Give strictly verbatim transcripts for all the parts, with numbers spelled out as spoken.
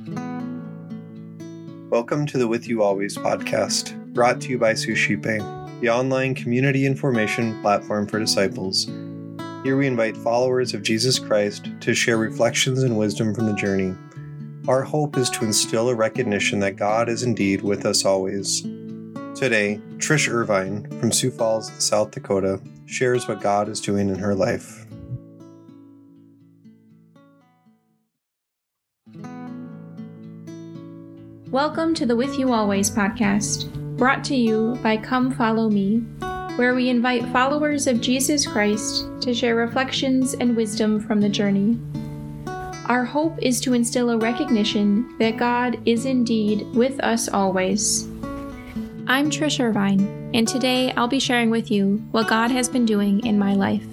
Welcome to the With You Always podcast, brought to you by Suscipe, the online community information platform for disciples. Here we invite followers of Jesus Christ to share reflections and wisdom from the journey. Our hope is to instill a recognition that God is indeed with us always. Today, Trish Irvine from Sioux Falls, South Dakota, shares what God is doing in her life. Welcome to the With You Always podcast, brought to you by Come Follow Me, where we invite followers of Jesus Christ to share reflections and wisdom from the journey. Our hope is to instill a recognition that God is indeed with us always. I'm Trish Irvine, and today I'll be sharing with you what God has been doing in my life.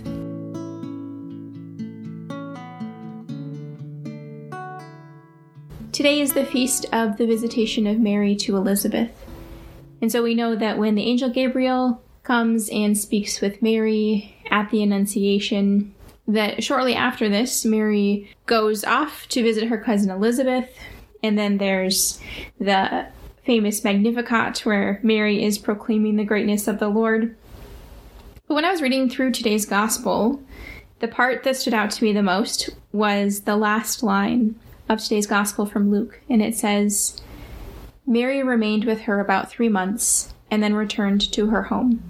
Today is the feast of the visitation of Mary to Elizabeth. And so we know that when the angel Gabriel comes and speaks with Mary at the Annunciation, that shortly after this, Mary goes off to visit her cousin Elizabeth. And then there's the famous Magnificat where Mary is proclaiming the greatness of the Lord. But when I was reading through today's gospel, the part that stood out to me the most was the last line of today's gospel from Luke, and it says, Mary remained with her about three months and then returned to her home.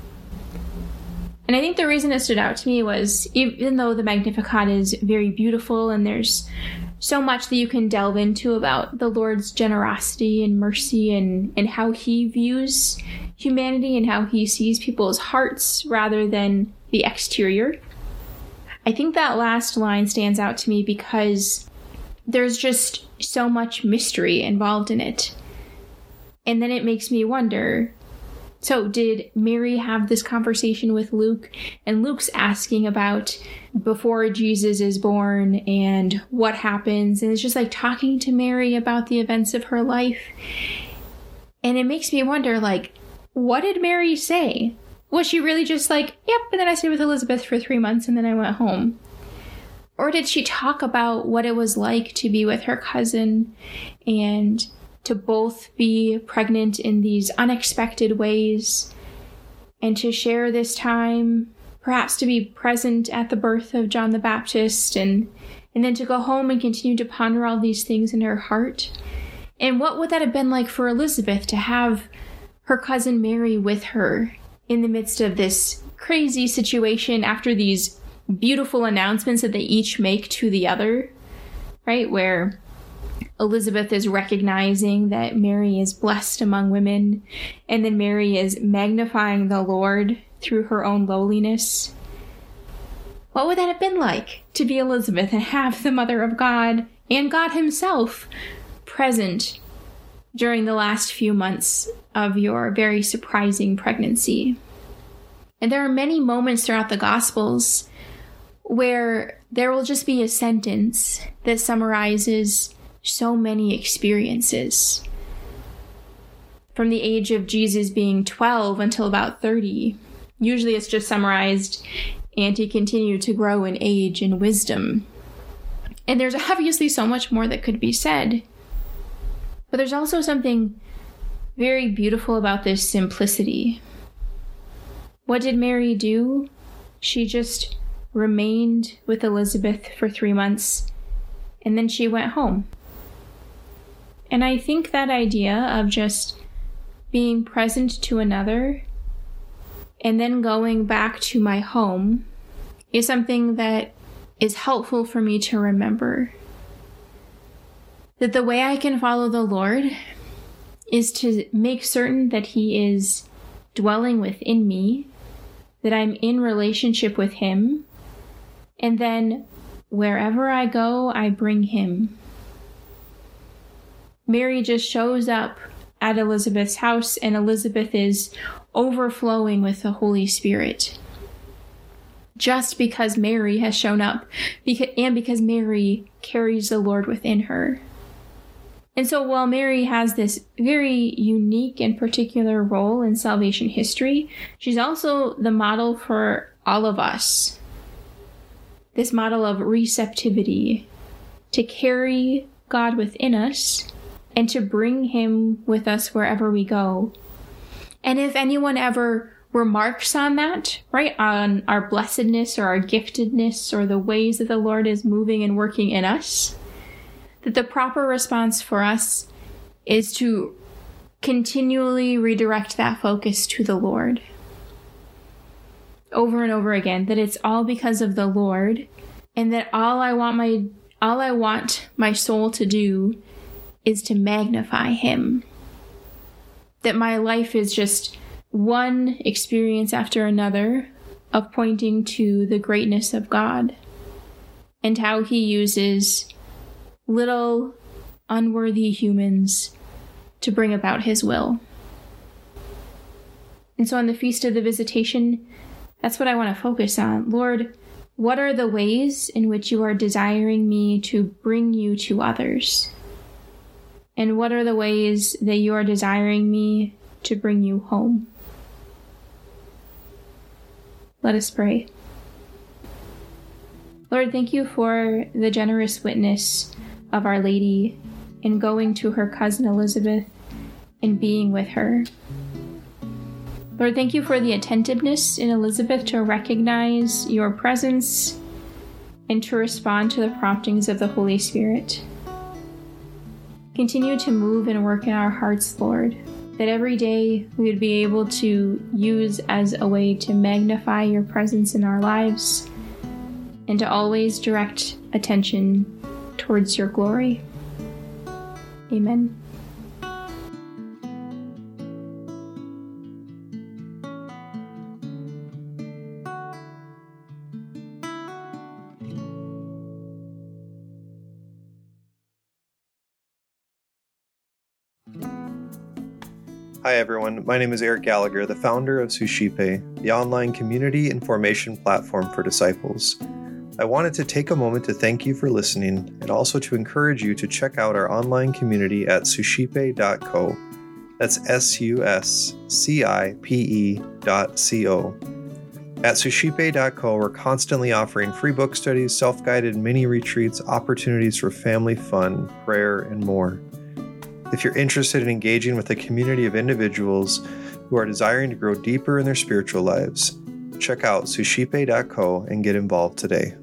And I think the reason it stood out to me was, even though the Magnificat is very beautiful and there's so much that you can delve into about the Lord's generosity and mercy and, and how he views humanity and how he sees people's hearts rather than the exterior, I think that last line stands out to me because there's just so much mystery involved in it. And then it makes me wonder, so did Mary have this conversation with Luke? And Luke's asking about before Jesus is born and what happens. And it's just like talking to Mary about the events of her life. And it makes me wonder, like, what did Mary say? Was she really just like, yep, and then I stayed with Elizabeth for three months and then I went home? Or did she talk about what it was like to be with her cousin and to both be pregnant in these unexpected ways and to share this time, perhaps to be present at the birth of John the Baptist and, and then to go home and continue to ponder all these things in her heart? And what would that have been like for Elizabeth to have her cousin Mary with her in the midst of this crazy situation after these beautiful announcements that they each make to the other, right? Where Elizabeth is recognizing that Mary is blessed among women, and then Mary is magnifying the Lord through her own lowliness. What would that have been like to be Elizabeth and have the Mother of God and God himself present during the last few months of your very surprising pregnancy? And there are many moments throughout the Gospels where there will just be a sentence that summarizes so many experiences. From the age of Jesus being twelve until about thirty, usually it's just summarized, and he continued to grow in age and wisdom. And there's obviously so much more that could be said. But there's also something very beautiful about this simplicity. What did Mary do? She just remained with Elizabeth for three months, and then she went home. And I think that idea of just being present to another and then going back to my home is something that is helpful for me to remember. That the way I can follow the Lord is to make certain that he is dwelling within me, that I'm in relationship with him, and then wherever I go, I bring him. Mary just shows up at Elizabeth's house, and Elizabeth is overflowing with the Holy Spirit. Just because Mary has shown up, and because Mary carries the Lord within her. And so while Mary has this very unique and particular role in salvation history, she's also the model for all of us. This model of receptivity, to carry God within us and to bring him with us wherever we go. And if anyone ever remarks on that, right, on our blessedness or our giftedness or the ways that the Lord is moving and working in us, that the proper response for us is to continually redirect that focus to the Lord. Over and over again, that it's all because of the Lord, and that all I want my all I want my soul to do is to magnify him. That my life is just one experience after another of pointing to the greatness of God and how he uses little unworthy humans to bring about his will. And so on the Feast of the Visitation, that's what I want to focus on. Lord, what are the ways in which you are desiring me to bring you to others? And what are the ways that you are desiring me to bring you home? Let us pray. Lord, thank you for the generous witness of Our Lady in going to her cousin Elizabeth and being with her. Lord, thank you for the attentiveness in Elizabeth to recognize your presence and to respond to the promptings of the Holy Spirit. Continue to move and work in our hearts, Lord, that every day we would be able to use as a way to magnify your presence in our lives and to always direct attention towards your glory. Amen. Hi everyone, my name is Eric Gallagher, the founder of Suscipe, the online community and formation platform for disciples. I wanted to take a moment to thank you for listening and also to encourage you to check out our online community at suscipe dot co. That's S U S C I P E dot C O. At suscipe dot co, we're constantly offering free book studies, self-guided mini retreats, opportunities for family fun, prayer, and more. If you're interested in engaging with a community of individuals who are desiring to grow deeper in their spiritual lives, check out suscipe dot co and get involved today.